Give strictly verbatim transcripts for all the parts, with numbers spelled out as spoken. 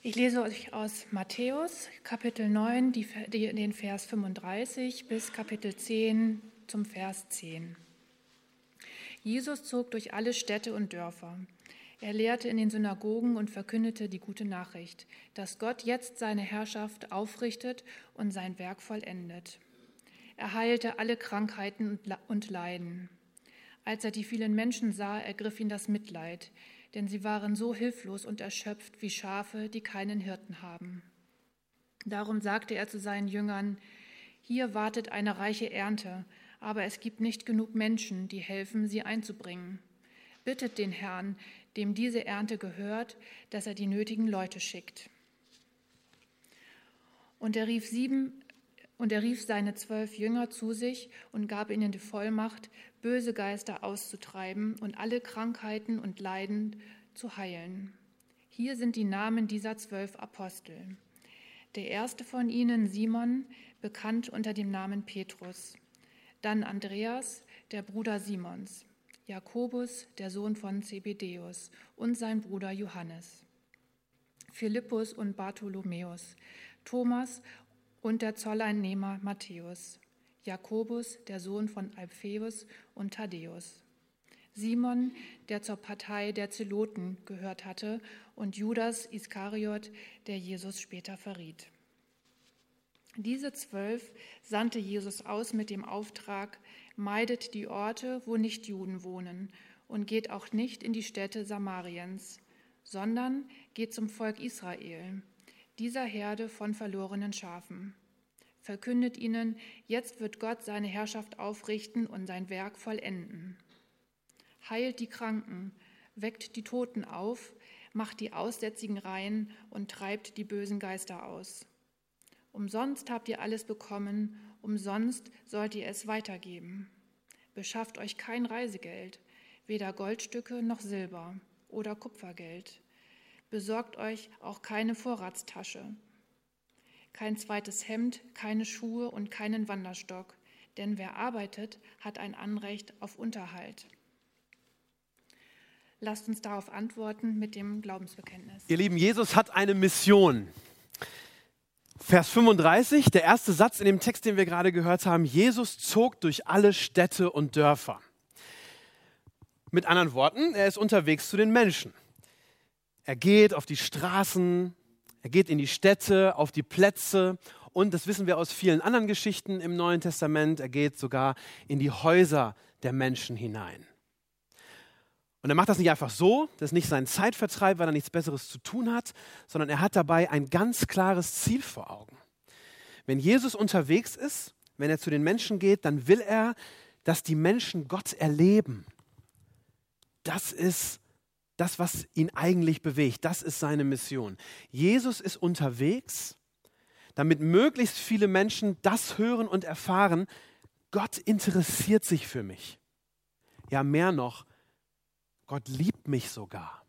Ich lese euch aus Matthäus, Kapitel neun, die, die, den Vers fünfunddreißig bis Kapitel zehn zum Vers zehn. Jesus zog durch alle Städte und Dörfer. Er lehrte in den Synagogen und verkündete die gute Nachricht, dass Gott jetzt seine Herrschaft aufrichtet und sein Werk vollendet. Er heilte alle Krankheiten und Leiden. Als er die vielen Menschen sah, ergriff ihn das Mitleid, denn sie waren so hilflos und erschöpft wie Schafe, die keinen Hirten haben. Darum sagte er zu seinen Jüngern: Hier wartet eine reiche Ernte, aber es gibt nicht genug Menschen, die helfen, sie einzubringen. Bittet den Herrn, dem diese Ernte gehört, dass er die nötigen Leute schickt. Und er rief sieben Und er rief seine zwölf Jünger zu sich und gab ihnen die Vollmacht, böse Geister auszutreiben und alle Krankheiten und Leiden zu heilen. Hier sind die Namen dieser zwölf Apostel. Der erste von ihnen, Simon, bekannt unter dem Namen Petrus. Dann Andreas, der Bruder Simons. Jakobus, der Sohn von Zebedäus, und sein Bruder Johannes. Philippus und Bartholomäus. Thomas und der Zolleinnehmer Matthäus, Jakobus, der Sohn von Alpheus und Thaddäus, Simon, der zur Partei der Zeloten gehört hatte, und Judas Iskariot, der Jesus später verriet. Diese zwölf sandte Jesus aus mit dem Auftrag: Meidet die Orte, wo nicht Juden wohnen, und geht auch nicht in die Städte Samariens, sondern geht zum Volk Israel, dieser Herde von verlorenen Schafen. Verkündet ihnen, jetzt wird Gott seine Herrschaft aufrichten und sein Werk vollenden. Heilt die Kranken, weckt die Toten auf, macht die Aussätzigen rein und treibt die bösen Geister aus. Umsonst habt ihr alles bekommen, umsonst sollt ihr es weitergeben. Beschafft euch kein Reisegeld, weder Goldstücke noch Silber oder Kupfergeld. Besorgt euch auch keine Vorratstasche, kein zweites Hemd, keine Schuhe und keinen Wanderstock, denn wer arbeitet, hat ein Anrecht auf Unterhalt. Lasst uns darauf antworten mit dem Glaubensbekenntnis. Ihr Lieben, Jesus hat eine Mission. Vers fünfunddreißig, der erste Satz in dem Text, den wir gerade gehört haben: Jesus zog durch alle Städte und Dörfer. Mit anderen Worten, er ist unterwegs zu den Menschen. Er geht auf die Straßen, er geht in die Städte, auf die Plätze, und das wissen wir aus vielen anderen Geschichten im Neuen Testament, er geht sogar in die Häuser der Menschen hinein. Und er macht das nicht einfach so, das ist nicht sein Zeitvertreib, weil er nichts Besseres zu tun hat, sondern er hat dabei ein ganz klares Ziel vor Augen. Wenn Jesus unterwegs ist, wenn er zu den Menschen geht, dann will er, dass die Menschen Gott erleben. Das ist das, was ihn eigentlich bewegt. Das ist seine Mission. Jesus ist unterwegs, damit möglichst viele Menschen das hören und erfahren: Gott interessiert sich für mich. Ja, mehr noch, Gott liebt mich sogar.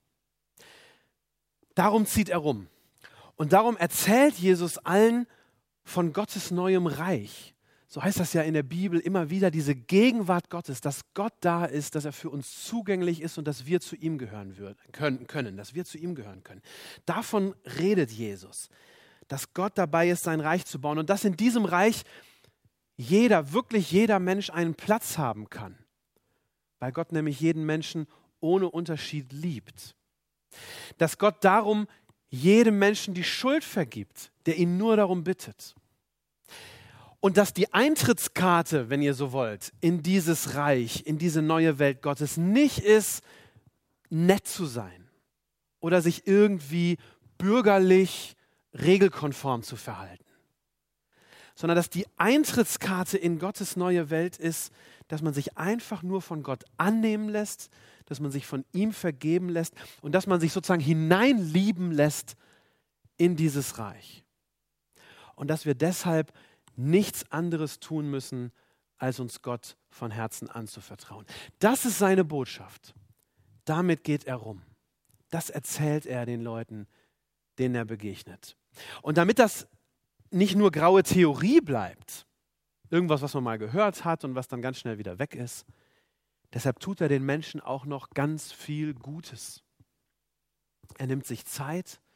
Darum zieht er rum. Und darum erzählt Jesus allen von Gottes neuem Reich. So heißt das ja in der Bibel immer wieder, diese Gegenwart Gottes, dass Gott da ist, dass er für uns zugänglich ist und dass wir zu ihm gehören können, können, dass wir zu ihm gehören können. Davon redet Jesus, dass Gott dabei ist, sein Reich zu bauen und dass in diesem Reich jeder, wirklich jeder Mensch einen Platz haben kann, weil Gott nämlich jeden Menschen ohne Unterschied liebt. Dass Gott darum jedem Menschen die Schuld vergibt, der ihn nur darum bittet. Und dass die Eintrittskarte, wenn ihr so wollt, in dieses Reich, in diese neue Welt Gottes nicht ist, nett zu sein oder sich irgendwie bürgerlich, regelkonform zu verhalten, sondern dass die Eintrittskarte in Gottes neue Welt ist, dass man sich einfach nur von Gott annehmen lässt, dass man sich von ihm vergeben lässt und dass man sich sozusagen hineinlieben lässt in dieses Reich. Und dass wir deshalb nichts anderes tun müssen, als uns Gott von Herzen anzuvertrauen. Das ist seine Botschaft. Damit geht er rum. Das erzählt er den Leuten, denen er begegnet. Und damit das nicht nur graue Theorie bleibt, irgendwas, was man mal gehört hat und was dann ganz schnell wieder weg ist, deshalb tut er den Menschen auch noch ganz viel Gutes. Er nimmt sich Zeit,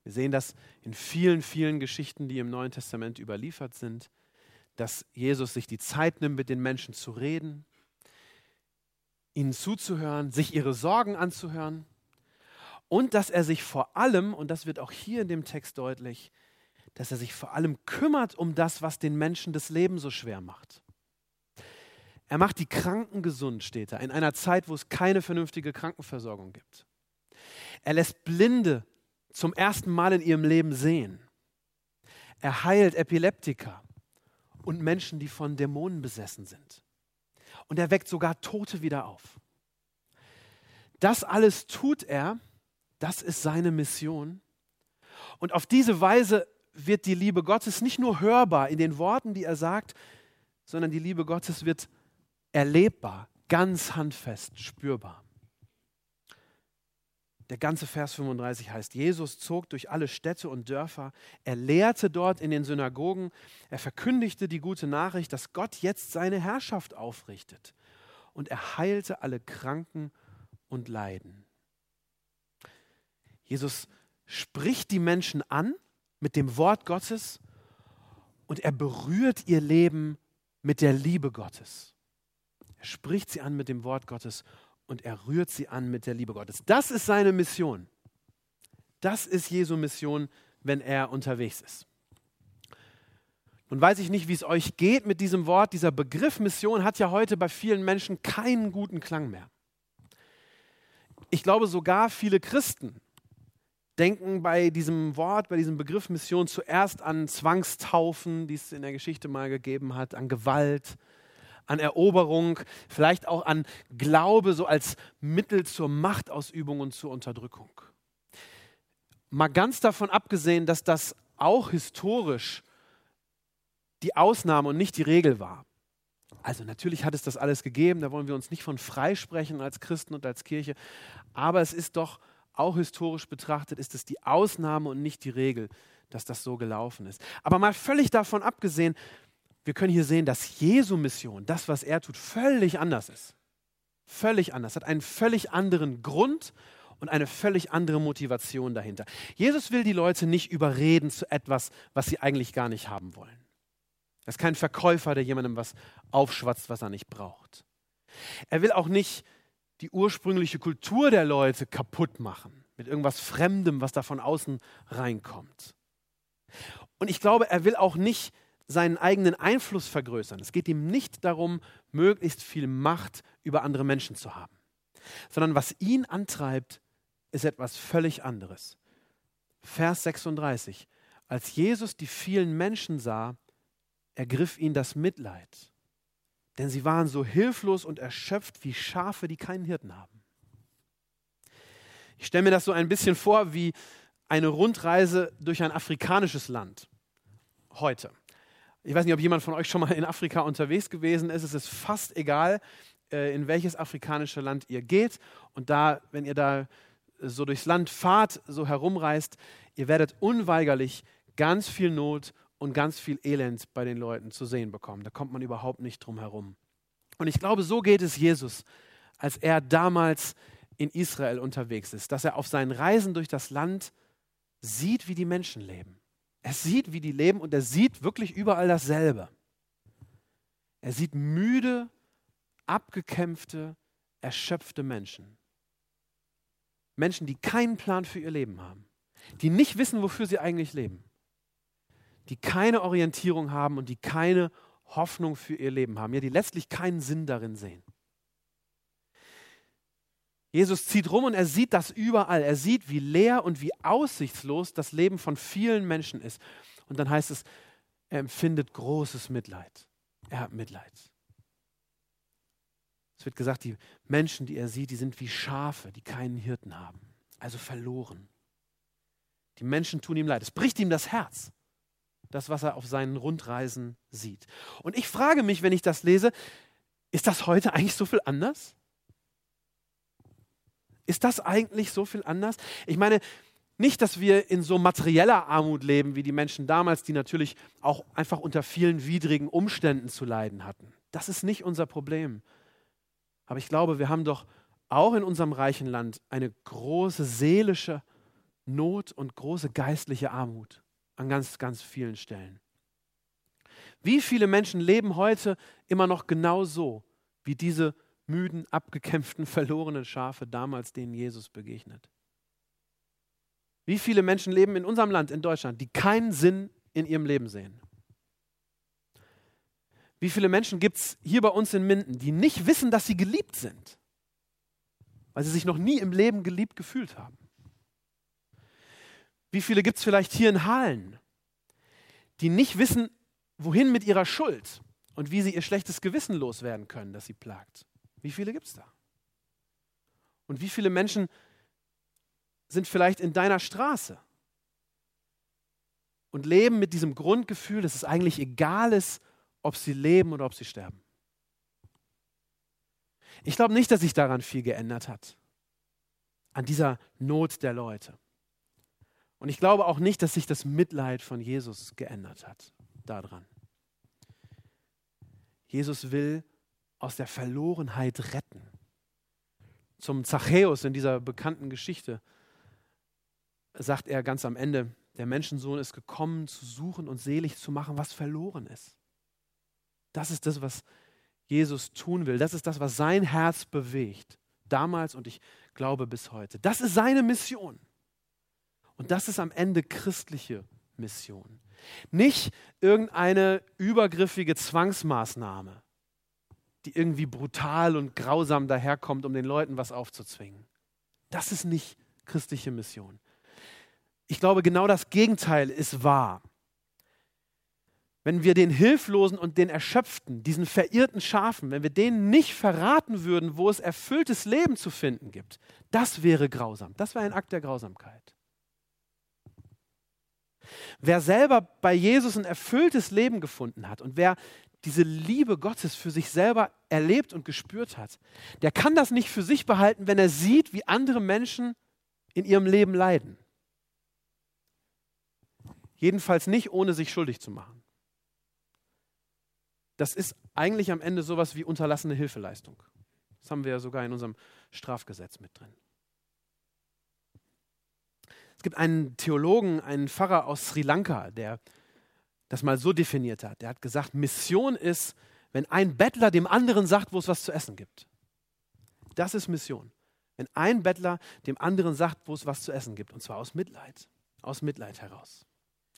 Wir sehen das in vielen, vielen Geschichten, die im Neuen Testament überliefert sind, dass Jesus sich die Zeit nimmt, mit den Menschen zu reden, ihnen zuzuhören, sich ihre Sorgen anzuhören und dass er sich vor allem, und das wird auch hier in dem Text deutlich, dass er sich vor allem kümmert um das, was den Menschen das Leben so schwer macht. Er macht die Kranken gesund, steht da, in einer Zeit, wo es keine vernünftige Krankenversorgung gibt. Er lässt Blinde zum ersten Mal in ihrem Leben sehen. Er heilt Epileptiker und Menschen, die von Dämonen besessen sind. Und er weckt sogar Tote wieder auf. Das alles tut er, das ist seine Mission. Und auf diese Weise wird die Liebe Gottes nicht nur hörbar in den Worten, die er sagt, sondern die Liebe Gottes wird erlebbar, ganz handfest, spürbar. Der ganze Vers fünfunddreißig heißt, Jesus zog durch alle Städte und Dörfer, er lehrte dort in den Synagogen, er verkündigte die gute Nachricht, dass Gott jetzt seine Herrschaft aufrichtet und er heilte alle Kranken und Leiden. Jesus spricht die Menschen an mit dem Wort Gottes und er berührt ihr Leben mit der Liebe Gottes. Er spricht sie an mit dem Wort Gottes und er rührt sie an mit der Liebe Gottes. Das ist seine Mission. Das ist Jesu Mission, wenn er unterwegs ist. Nun weiß ich nicht, wie es euch geht mit diesem Wort. Dieser Begriff Mission hat ja heute bei vielen Menschen keinen guten Klang mehr. Ich glaube sogar viele Christen denken bei diesem Wort, bei diesem Begriff Mission zuerst an Zwangstaufen, die es in der Geschichte mal gegeben hat, an Gewalt, an Eroberung, vielleicht auch an Glaube so als Mittel zur Machtausübung und zur Unterdrückung. Mal ganz davon abgesehen, dass das auch historisch die Ausnahme und nicht die Regel war. Also natürlich hat es das alles gegeben, da wollen wir uns nicht von freisprechen als Christen und als Kirche, aber es ist doch auch historisch betrachtet, ist es die Ausnahme und nicht die Regel, dass das so gelaufen ist. Aber mal völlig davon abgesehen, wir können hier sehen, dass Jesu Mission, das, was er tut, völlig anders ist. Völlig anders, hat einen völlig anderen Grund und eine völlig andere Motivation dahinter. Jesus will die Leute nicht überreden zu etwas, was sie eigentlich gar nicht haben wollen. Er ist kein Verkäufer, der jemandem was aufschwatzt, was er nicht braucht. Er will auch nicht die ursprüngliche Kultur der Leute kaputt machen, mit irgendwas Fremdem, was da von außen reinkommt. Und ich glaube, er will auch nicht seinen eigenen Einfluss vergrößern. Es geht ihm nicht darum, möglichst viel Macht über andere Menschen zu haben, sondern was ihn antreibt, ist etwas völlig anderes. Vers sechsunddreißig. Als Jesus die vielen Menschen sah, ergriff ihn das Mitleid, denn sie waren so hilflos und erschöpft wie Schafe, die keinen Hirten haben. Ich stelle mir das so ein bisschen vor wie eine Rundreise durch ein afrikanisches Land heute. Ich weiß nicht, ob jemand von euch schon mal in Afrika unterwegs gewesen ist. Es ist fast egal, in welches afrikanische Land ihr geht. Und da, wenn ihr da so durchs Land fahrt, so herumreist, ihr werdet unweigerlich ganz viel Not und ganz viel Elend bei den Leuten zu sehen bekommen. Da kommt man überhaupt nicht drum herum. Und ich glaube, so geht es Jesus, als er damals in Israel unterwegs ist, dass er auf seinen Reisen durch das Land sieht, wie die Menschen leben. Er sieht, wie die leben und er sieht wirklich überall dasselbe. Er sieht müde, abgekämpfte, erschöpfte Menschen. Menschen, die keinen Plan für ihr Leben haben, die nicht wissen, wofür sie eigentlich leben, die keine Orientierung haben und die keine Hoffnung für ihr Leben haben, ja, die letztlich keinen Sinn darin sehen. Jesus zieht rum und er sieht das überall. Er sieht, wie leer und wie aussichtslos das Leben von vielen Menschen ist. Und dann heißt es, er empfindet großes Mitleid. Er hat Mitleid. Es wird gesagt, die Menschen, die er sieht, die sind wie Schafe, die keinen Hirten haben. Also verloren. Die Menschen tun ihm leid. Es bricht ihm das Herz. Das, was er auf seinen Rundreisen sieht. Und ich frage mich, wenn ich das lese, ist das heute eigentlich so viel anders? Ist das eigentlich so viel anders? Ich meine, nicht, dass wir in so materieller Armut leben, wie die Menschen damals, die natürlich auch einfach unter vielen widrigen Umständen zu leiden hatten. Das ist nicht unser Problem. Aber ich glaube, wir haben doch auch in unserem reichen Land eine große seelische Not und große geistliche Armut an ganz, ganz vielen Stellen. Wie viele Menschen leben heute immer noch genau so, wie diese müden, abgekämpften, verlorenen Schafe damals, denen Jesus begegnet? Wie viele Menschen leben in unserem Land, in Deutschland, die keinen Sinn in ihrem Leben sehen? Wie viele Menschen gibt es hier bei uns in Minden, die nicht wissen, dass sie geliebt sind, weil sie sich noch nie im Leben geliebt gefühlt haben? Wie viele gibt es vielleicht hier in Hahlen, die nicht wissen, wohin mit ihrer Schuld und wie sie ihr schlechtes Gewissen loswerden können, das sie plagt? Wie viele gibt es da? Und wie viele Menschen sind vielleicht in deiner Straße und leben mit diesem Grundgefühl, dass es eigentlich egal ist, ob sie leben oder ob sie sterben? Ich glaube nicht, dass sich daran viel geändert hat, an dieser Not der Leute. Und ich glaube auch nicht, dass sich das Mitleid von Jesus geändert hat daran. Jesus will aus der Verlorenheit retten. Zum Zachäus in dieser bekannten Geschichte sagt er ganz am Ende, der Menschensohn ist gekommen, zu suchen und selig zu machen, was verloren ist. Das ist das, was Jesus tun will. Das ist das, was sein Herz bewegt. Damals und ich glaube bis heute. Das ist seine Mission. Und das ist am Ende christliche Mission. Nicht irgendeine übergriffige Zwangsmaßnahme, die irgendwie brutal und grausam daherkommt, um den Leuten was aufzuzwingen. Das ist nicht christliche Mission. Ich glaube, genau das Gegenteil ist wahr. Wenn wir den Hilflosen und den Erschöpften, diesen verirrten Schafen, wenn wir denen nicht verraten würden, wo es erfülltes Leben zu finden gibt, das wäre grausam. Das wäre ein Akt der Grausamkeit. Wer selber bei Jesus ein erfülltes Leben gefunden hat und wer diese Liebe Gottes für sich selber erlebt und gespürt hat, der kann das nicht für sich behalten, wenn er sieht, wie andere Menschen in ihrem Leben leiden. Jedenfalls nicht, ohne sich schuldig zu machen. Das ist eigentlich am Ende sowas wie unterlassene Hilfeleistung. Das haben wir ja sogar in unserem Strafgesetz mit drin. Es gibt einen Theologen, einen Pfarrer aus Sri Lanka, der das mal so definiert hat. Der hat gesagt, Mission ist, wenn ein Bettler dem anderen sagt, wo es was zu essen gibt. Das ist Mission. Wenn ein Bettler dem anderen sagt, wo es was zu essen gibt. Und zwar aus Mitleid. Aus Mitleid heraus.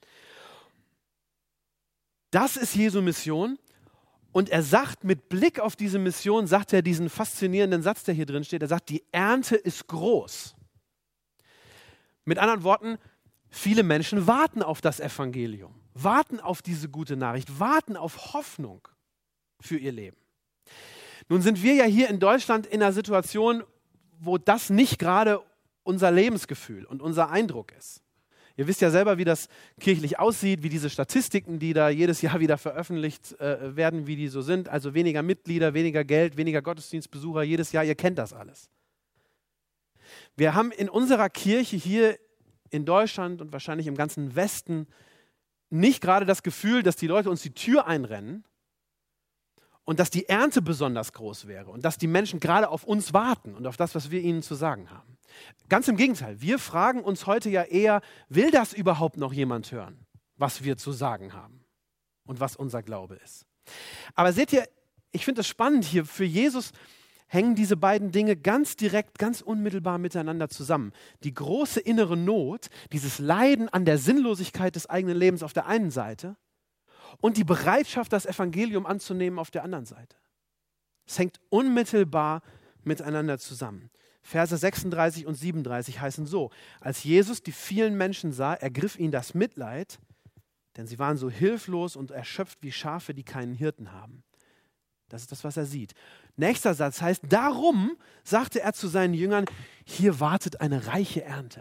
Das ist Jesu Mission. Und er sagt, mit Blick auf diese Mission, sagt er diesen faszinierenden Satz, der hier drin steht. Er sagt, die Ernte ist groß. Mit anderen Worten, viele Menschen warten auf das Evangelium, warten auf diese gute Nachricht, warten auf Hoffnung für ihr Leben. Nun sind wir ja hier in Deutschland in einer Situation, wo das nicht gerade unser Lebensgefühl und unser Eindruck ist. Ihr wisst ja selber, wie das kirchlich aussieht, wie diese Statistiken, die da jedes Jahr wieder veröffentlicht äh, werden, wie die so sind. Also weniger Mitglieder, weniger Geld, weniger Gottesdienstbesucher jedes Jahr. Ihr kennt das alles. Wir haben in unserer Kirche hier in Deutschland und wahrscheinlich im ganzen Westen nicht gerade das Gefühl, dass die Leute uns die Tür einrennen und dass die Ernte besonders groß wäre und dass die Menschen gerade auf uns warten und auf das, was wir ihnen zu sagen haben. Ganz im Gegenteil, wir fragen uns heute ja eher, will das überhaupt noch jemand hören, was wir zu sagen haben und was unser Glaube ist. Aber seht ihr, ich finde es spannend hier, für Jesus hängen diese beiden Dinge ganz direkt, ganz unmittelbar miteinander zusammen. Die große innere Not, dieses Leiden an der Sinnlosigkeit des eigenen Lebens auf der einen Seite und die Bereitschaft, das Evangelium anzunehmen auf der anderen Seite. Es hängt unmittelbar miteinander zusammen. Verse sechsunddreißig und siebenunddreißig heißen so: Als Jesus die vielen Menschen sah, ergriff ihn das Mitleid, denn sie waren so hilflos und erschöpft wie Schafe, die keinen Hirten haben. Das ist das, was er sieht. Nächster Satz heißt, darum sagte er zu seinen Jüngern, hier wartet eine reiche Ernte.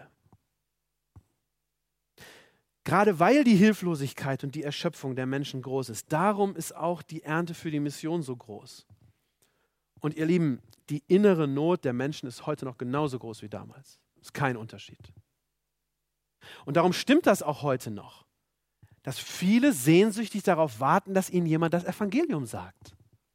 Gerade weil die Hilflosigkeit und die Erschöpfung der Menschen groß ist, darum ist auch die Ernte für die Mission so groß. Und ihr Lieben, die innere Not der Menschen ist heute noch genauso groß wie damals. Ist kein Unterschied. Und darum stimmt das auch heute noch, dass viele sehnsüchtig darauf warten, dass ihnen jemand das Evangelium sagt.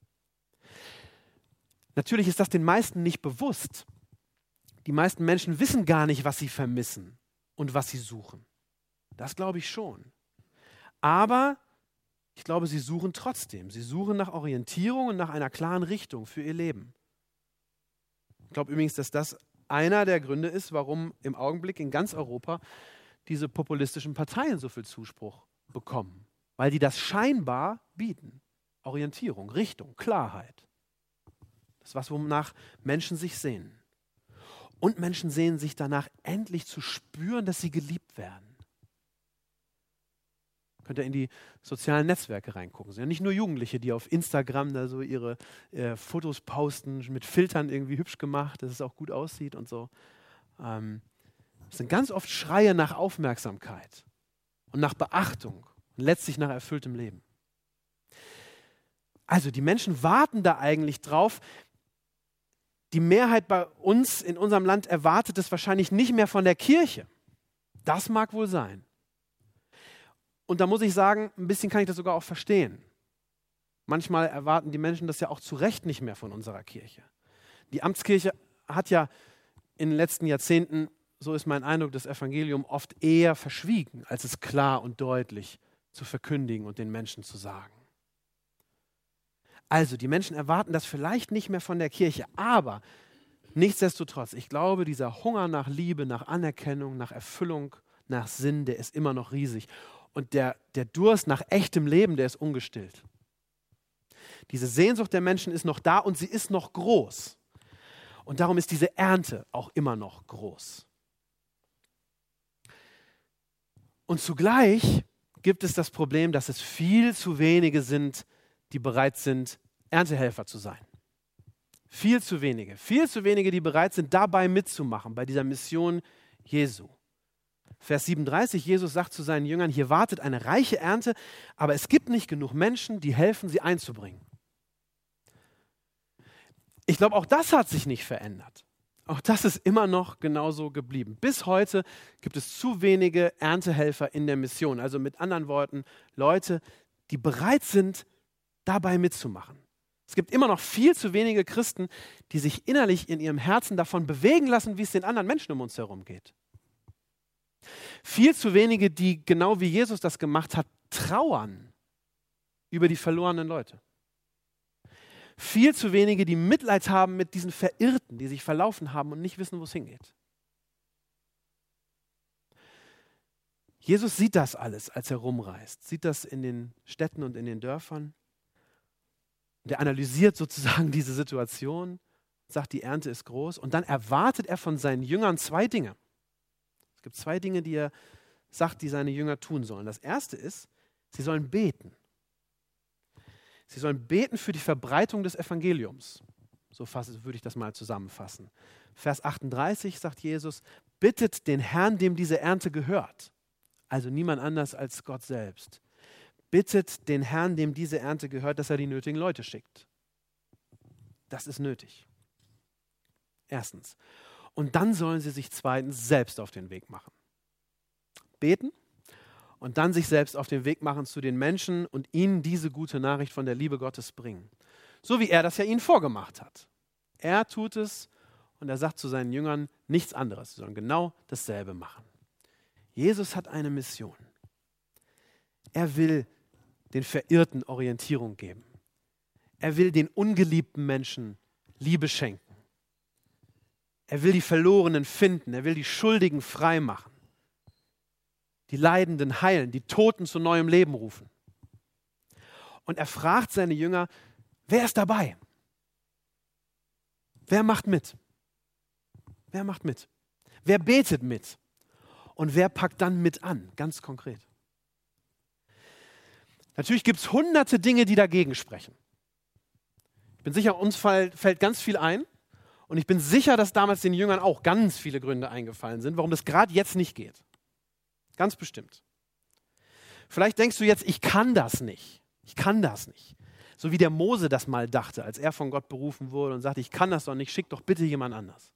Natürlich ist das den meisten nicht bewusst. Die meisten Menschen wissen gar nicht, was sie vermissen. und was sie suchen. Das glaube ich schon. Aber ich glaube, sie suchen trotzdem. Sie suchen nach Orientierung und nach einer klaren Richtung für ihr Leben. Ich glaube übrigens, dass das einer der Gründe ist, warum im Augenblick in ganz Europa diese populistischen Parteien so viel Zuspruch bekommen. Weil die das scheinbar bieten. Orientierung, Richtung, Klarheit. Das ist was, wonach Menschen sich sehnen. Und Menschen sehnen sich danach, endlich zu spüren, dass sie geliebt werden. Könnt ihr in die sozialen Netzwerke reingucken. Es sind ja nicht nur Jugendliche, die auf Instagram da so ihre äh, Fotos posten, mit Filtern irgendwie hübsch gemacht, dass es auch gut aussieht und so. Ähm, es sind ganz oft Schreie nach Aufmerksamkeit und nach Beachtung und letztlich nach erfülltem Leben. Also die Menschen warten da eigentlich drauf. Die Mehrheit bei uns in unserem Land erwartet es wahrscheinlich nicht mehr von der Kirche. Das mag wohl sein. Und da muss ich sagen, ein bisschen kann ich das sogar auch verstehen. Manchmal erwarten die Menschen das ja auch zu Recht nicht mehr von unserer Kirche. Die Amtskirche hat ja in den letzten Jahrzehnten, so ist mein Eindruck, das Evangelium oft eher verschwiegen, als es klar und deutlich zu verkündigen und den Menschen zu sagen. Also, die Menschen erwarten das vielleicht nicht mehr von der Kirche, aber nichtsdestotrotz, ich glaube, dieser Hunger nach Liebe, nach Anerkennung, nach Erfüllung, nach Sinn, der ist immer noch riesig. Und der, der Durst nach echtem Leben, der ist ungestillt. Diese Sehnsucht der Menschen ist noch da und sie ist noch groß. Und darum ist diese Ernte auch immer noch groß. Und zugleich gibt es das Problem, dass es viel zu wenige sind, die bereit sind, Erntehelfer zu sein. Viel zu wenige. Viel zu wenige, die bereit sind, dabei mitzumachen, bei dieser Mission Jesu. Vers siebenunddreißig, Jesus sagt zu seinen Jüngern, hier wartet eine reiche Ernte, aber es gibt nicht genug Menschen, die helfen, sie einzubringen. Ich glaube, auch das hat sich nicht verändert. Auch das ist immer noch genauso geblieben. Bis heute gibt es zu wenige Erntehelfer in der Mission. Also mit anderen Worten, Leute, die bereit sind, dabei mitzumachen. Es gibt immer noch viel zu wenige Christen, die sich innerlich in ihrem Herzen davon bewegen lassen, wie es den anderen Menschen um uns herum geht. Viel zu wenige, die genau wie Jesus das gemacht hat, trauern über die verlorenen Leute. Viel zu wenige, die Mitleid haben mit diesen Verirrten, die sich verlaufen haben und nicht wissen, wo es hingeht. Jesus sieht das alles, als er rumreist. Sieht das in den Städten und in den Dörfern. Der analysiert sozusagen diese Situation, sagt, die Ernte ist groß. Und dann erwartet er von seinen Jüngern zwei Dinge. Es gibt zwei Dinge, die er sagt, die seine Jünger tun sollen. Das erste ist, sie sollen beten. Sie sollen beten für die Verbreitung des Evangeliums. So fasse, würde ich das mal zusammenfassen. Vers achtunddreißig sagt Jesus, bittet den Herrn, dem diese Ernte gehört. Also niemand anders als Gott selbst. Bittet den Herrn, dem diese Ernte gehört, dass er die nötigen Leute schickt. Das ist nötig. Erstens. Und dann sollen sie sich zweitens selbst auf den Weg machen. Beten und dann sich selbst auf den Weg machen zu den Menschen und ihnen diese gute Nachricht von der Liebe Gottes bringen. So wie er das ja ihnen vorgemacht hat. Er tut es und er sagt zu seinen Jüngern nichts anderes, sondern genau dasselbe machen. Jesus hat eine Mission. Er will den Verirrten Orientierung geben. Er will den ungeliebten Menschen Liebe schenken. Er will die Verlorenen finden. Er will die Schuldigen frei machen. Die Leidenden heilen, die Toten zu neuem Leben rufen. Und er fragt seine Jünger, wer ist dabei? Wer macht mit? Wer macht mit? Wer betet mit? Und wer packt dann mit an? Ganz konkret. Natürlich gibt es hunderte Dinge, die dagegen sprechen. Ich bin sicher, uns fällt ganz viel ein. Und ich bin sicher, dass damals den Jüngern auch ganz viele Gründe eingefallen sind, warum das gerade jetzt nicht geht. Ganz bestimmt. Vielleicht denkst du jetzt, ich kann das nicht. Ich kann das nicht. So wie der Mose das mal dachte, als er von Gott berufen wurde und sagte, ich kann das doch nicht, schick doch bitte jemand anders.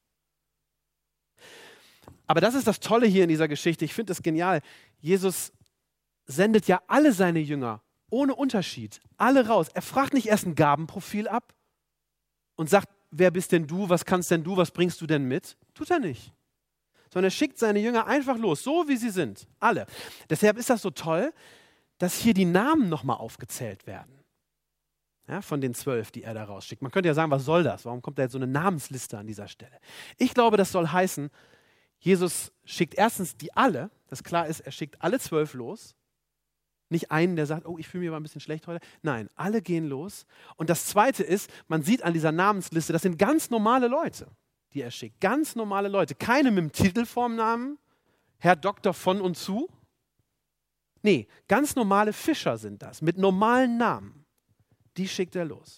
Aber das ist das Tolle hier in dieser Geschichte. Ich finde das genial. Jesus sendet ja alle seine Jünger ohne Unterschied, alle raus. Er fragt nicht erst ein Gabenprofil ab und sagt, wer bist denn du, was kannst denn du, was bringst du denn mit? Tut er nicht. sondern er schickt seine Jünger einfach los, so wie sie sind, alle. Deshalb ist das so toll, dass hier die Namen nochmal aufgezählt werden. Ja, von den zwölf, die er da rausschickt. Man könnte ja sagen, was soll das? Warum kommt da jetzt so eine Namensliste an dieser Stelle? Ich glaube, das soll heißen, Jesus schickt erstens die alle, das klar ist, er schickt alle zwölf los. Nicht einen, der sagt, oh, ich fühle mich aber ein bisschen schlecht heute. Nein, alle gehen los. Und das Zweite ist, man sieht an dieser Namensliste, das sind ganz normale Leute, die er schickt. Ganz normale Leute. Keine mit dem Titel vorm Namen, Herr Doktor von und zu. Nee, ganz normale Fischer sind das, mit normalen Namen. Die schickt er los.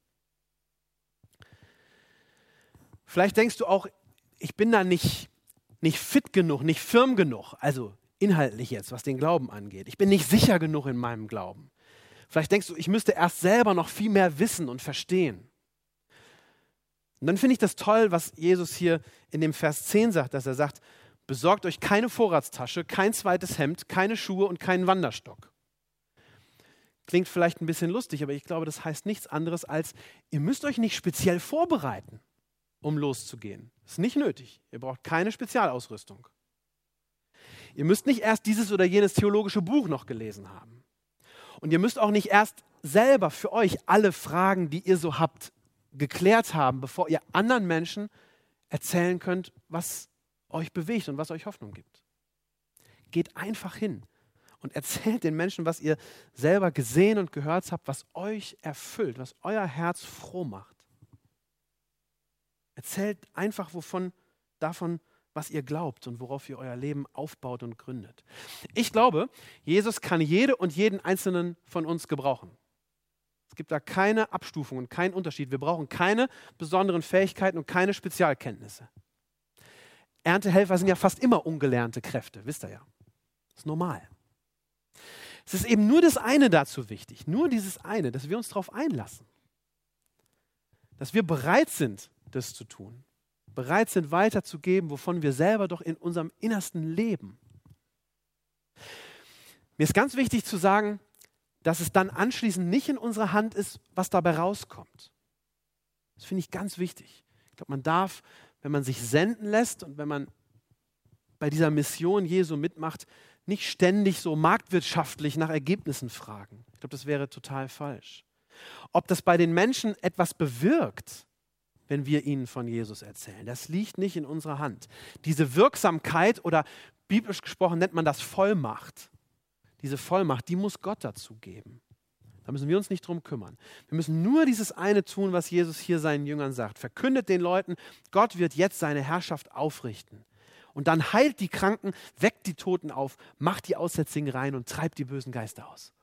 Vielleicht denkst du auch, ich bin da nicht, nicht fit genug, nicht firm genug, also inhaltlich jetzt, was den Glauben angeht. Ich bin nicht sicher genug in meinem Glauben. Vielleicht denkst du, ich müsste erst selber noch viel mehr wissen und verstehen. Und dann finde ich das toll, was Jesus hier in dem Vers zehn sagt, dass er sagt, besorgt euch keine Vorratstasche, kein zweites Hemd, keine Schuhe und keinen Wanderstock. Klingt vielleicht ein bisschen lustig, aber ich glaube, das heißt nichts anderes als, ihr müsst euch nicht speziell vorbereiten, um loszugehen. Das ist nicht nötig. Ihr braucht keine Spezialausrüstung. Ihr müsst nicht erst dieses oder jenes theologische Buch noch gelesen haben. Und ihr müsst auch nicht erst selber für euch alle Fragen, die ihr so habt, geklärt haben, bevor ihr anderen Menschen erzählen könnt, was euch bewegt und was euch Hoffnung gibt. Geht einfach hin und erzählt den Menschen, was ihr selber gesehen und gehört habt, was euch erfüllt, was euer Herz froh macht. Erzählt einfach wovon, davon, was ihr glaubt und worauf ihr euer Leben aufbaut und gründet. Ich glaube, Jesus kann jede und jeden einzelnen von uns gebrauchen. Es gibt da keine Abstufung und keinen Unterschied. Wir brauchen keine besonderen Fähigkeiten und keine Spezialkenntnisse. Erntehelfer sind ja fast immer ungelernte Kräfte, wisst ihr ja. Das ist normal. Es ist eben nur das eine dazu wichtig, nur dieses eine, dass wir uns darauf einlassen. Dass wir bereit sind, das zu tun. Bereit sind, weiterzugeben, wovon wir selber doch in unserem Innersten leben. Mir ist ganz wichtig zu sagen, dass es dann anschließend nicht in unserer Hand ist, was dabei rauskommt. Das finde ich ganz wichtig. Ich glaube, man darf, wenn man sich senden lässt und wenn man bei dieser Mission Jesu mitmacht, nicht ständig so marktwirtschaftlich nach Ergebnissen fragen. Ich glaube, das wäre total falsch. Ob das bei den Menschen etwas bewirkt, wenn wir ihnen von Jesus erzählen, das liegt nicht in unserer Hand. Diese Wirksamkeit oder biblisch gesprochen nennt man das Vollmacht. Diese Vollmacht, die muss Gott dazu geben. Da müssen wir uns nicht drum kümmern. Wir müssen nur dieses eine tun, was Jesus hier seinen Jüngern sagt. Verkündet den Leuten, Gott wird jetzt seine Herrschaft aufrichten. Und dann heilt die Kranken, weckt die Toten auf, macht die Aussätzigen rein und treibt die bösen Geister aus.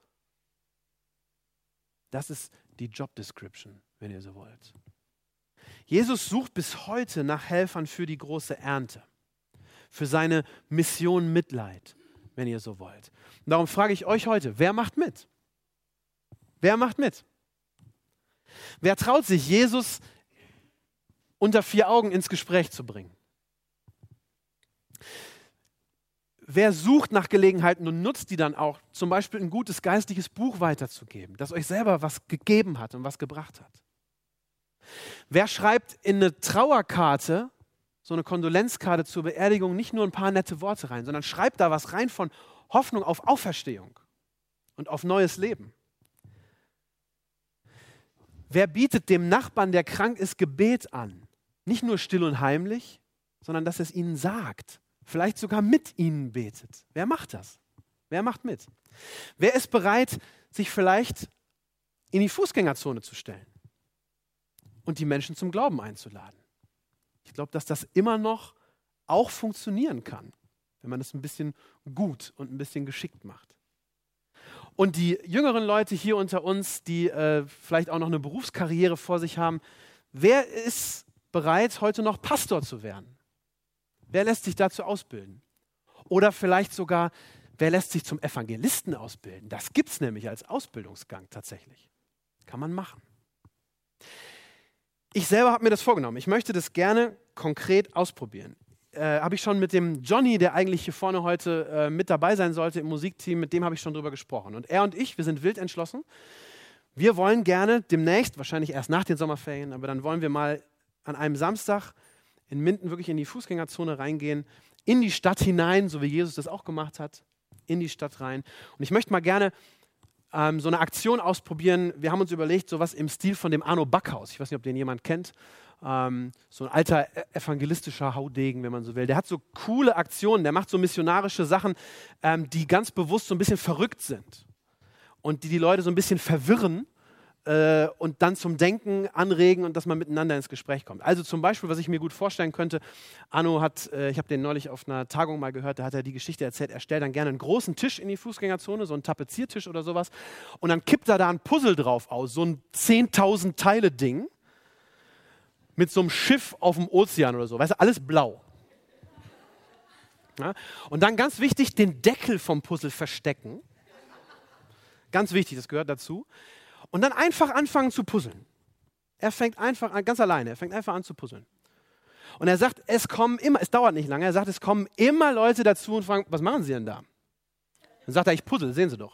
Das ist die Job Description, wenn ihr so wollt. Jesus sucht bis heute nach Helfern für die große Ernte, für seine Mission Mitleid, wenn ihr so wollt. Und darum frage ich euch heute, wer macht mit? Wer macht mit? Wer traut sich, Jesus unter vier Augen ins Gespräch zu bringen? Wer sucht nach Gelegenheiten und nutzt die dann auch, zum Beispiel ein gutes geistliches Buch weiterzugeben, das euch selber was gegeben hat und was gebracht hat? Wer schreibt in eine Trauerkarte, so eine Kondolenzkarte zur Beerdigung, nicht nur ein paar nette Worte rein, sondern schreibt da was rein von Hoffnung auf Auferstehung und auf neues Leben? Wer bietet dem Nachbarn, der krank ist, Gebet an? Nicht nur still und heimlich, sondern dass es ihnen sagt. Vielleicht sogar mit ihnen betet. Wer macht das? Wer macht mit? Wer ist bereit, sich vielleicht in die Fußgängerzone zu stellen und die Menschen zum Glauben einzuladen? Ich glaube, dass das immer noch auch funktionieren kann, wenn man es ein bisschen gut und ein bisschen geschickt macht. Und die jüngeren Leute hier unter uns, die äh, vielleicht auch noch eine Berufskarriere vor sich haben, wer ist bereit, heute noch Pastor zu werden? Wer lässt sich dazu ausbilden? Oder vielleicht sogar, wer lässt sich zum Evangelisten ausbilden? Das gibt es nämlich als Ausbildungsgang tatsächlich. Kann man machen. Ich selber habe mir das vorgenommen. Ich möchte das gerne konkret ausprobieren. Äh, habe ich schon mit dem Johnny, der eigentlich hier vorne heute äh, mit dabei sein sollte im Musikteam, mit dem habe ich schon drüber gesprochen. Und er und ich, wir sind wild entschlossen. Wir wollen gerne demnächst, wahrscheinlich erst nach den Sommerferien, aber dann wollen wir mal an einem Samstag in Minden wirklich in die Fußgängerzone reingehen, in die Stadt hinein, so wie Jesus das auch gemacht hat, in die Stadt rein. Und ich möchte mal gerne ähm, so eine Aktion ausprobieren. Wir haben uns überlegt, sowas im Stil von dem Arno Backhaus. Ich weiß nicht, ob den jemand kennt. Ähm, so ein alter evangelistischer Haudegen, wenn man so will. Der hat so coole Aktionen, der macht so missionarische Sachen, ähm, die ganz bewusst so ein bisschen verrückt sind und die die Leute so ein bisschen verwirren äh, und dann zum Denken anregen und dass man miteinander ins Gespräch kommt. Also zum Beispiel, was ich mir gut vorstellen könnte, Arno hat, äh, ich habe den neulich auf einer Tagung mal gehört, da hat er die Geschichte erzählt, er stellt dann gerne einen großen Tisch in die Fußgängerzone, so einen Tapeziertisch oder sowas, und dann kippt er da ein Puzzle drauf aus, so ein zehntausend Teile Ding, mit so einem Schiff auf dem Ozean oder so, weißt du, alles blau. Ja? Und dann ganz wichtig, den Deckel vom Puzzle verstecken. Ganz wichtig, das gehört dazu. Und dann einfach anfangen zu puzzeln. Er fängt einfach an, ganz alleine, er fängt einfach an zu puzzeln. Und er sagt, es kommen immer, es dauert nicht lange, er sagt, es kommen immer Leute dazu und fragen, was machen Sie denn da? Dann sagt er, ich puzzle, sehen Sie doch.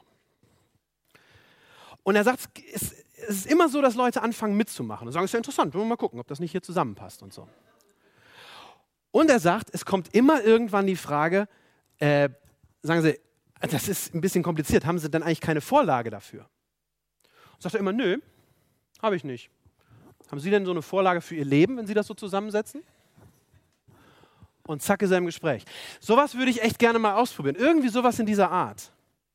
Und er sagt, es Es ist immer so, dass Leute anfangen mitzumachen und sagen, es ist ja interessant, wollen wir mal gucken, ob das nicht hier zusammenpasst und so. Und er sagt, es kommt immer irgendwann die Frage, äh, sagen Sie, das ist ein bisschen kompliziert, haben Sie denn eigentlich keine Vorlage dafür? Und sagt er immer, nö, habe ich nicht. Haben Sie denn so eine Vorlage für Ihr Leben, wenn Sie das so zusammensetzen? Und zack ist er im Gespräch. Sowas würde ich echt gerne mal ausprobieren, irgendwie sowas in dieser Art.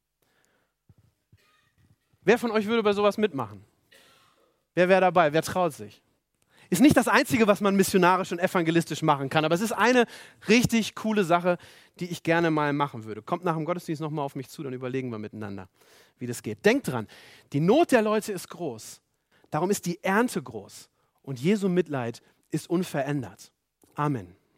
Wer von euch würde bei sowas mitmachen? Wer wäre dabei? Wer traut sich? Ist nicht das Einzige, was man missionarisch und evangelistisch machen kann, aber es ist eine richtig coole Sache, die ich gerne mal machen würde. Kommt nach dem Gottesdienst nochmal auf mich zu, dann überlegen wir miteinander, wie das geht. Denkt dran, die Not der Leute ist groß. Darum ist die Ernte groß. Und Jesu Mitleid ist unverändert. Amen.